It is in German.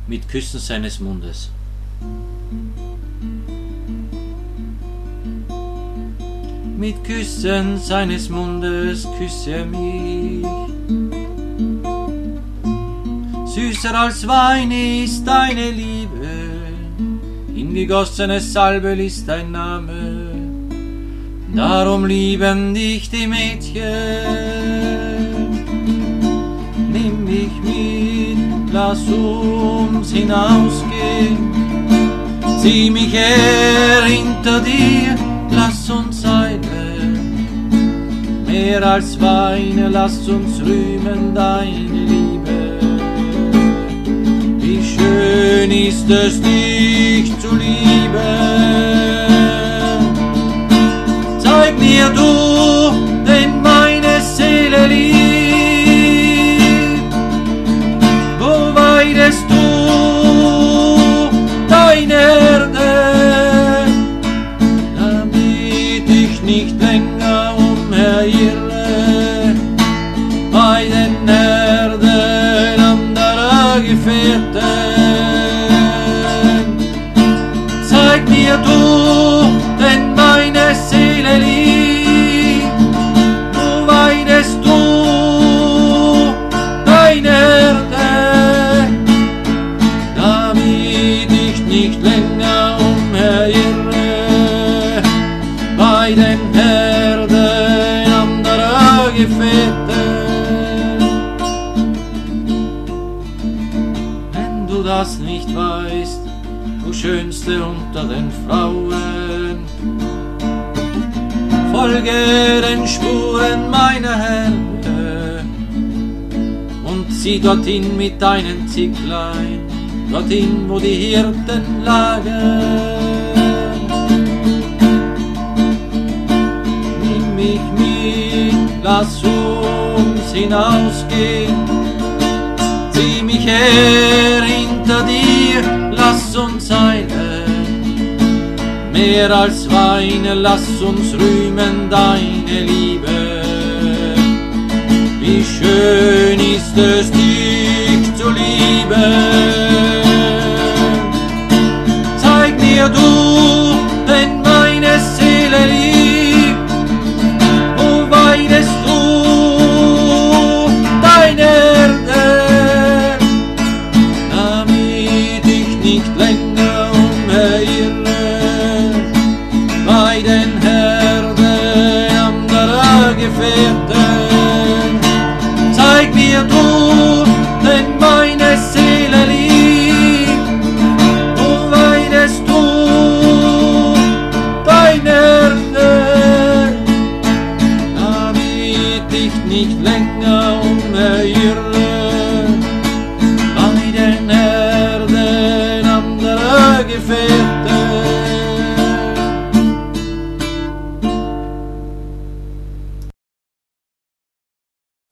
mit Küssen seines Mundes. Mit Küssen seines Mundes küsse er mich. Süßer als Wein ist deine Liebe, hingegossene Salböl ist dein Name. Darum lieben dich die Mädchen. Nimm mich mit, lass uns hinausgehen. Zieh mich her hinter dir, lass uns seilen. Mehr als Weine, lass uns rühmen deine Liebe. Wie schön ist es, dich zu lieben. Zeig mir du, denn meine Seele liebt. Wo weidest du deine Erde, damit ich nicht länger umherirre bei den Herden anderer Gefährten. Zeig mir du, denn meine Seele liebt. Wo weidest du deine Erde, damit ich nicht länger umherirre bei den Herden anderer Gefährten. Wenn du das nicht weißt, du Schönste unter den Frauen, folge den Spuren meiner Hände und zieh dorthin mit deinen Zicklein, dorthin, wo die Hirten lagen. Nimm mich mit, lass uns hinausgehen, zieh mich her hinter dir, lass uns seilen. Mehr als Weine, lass uns rühmen deine Liebe. Wie schön ist es, dich zu lieben.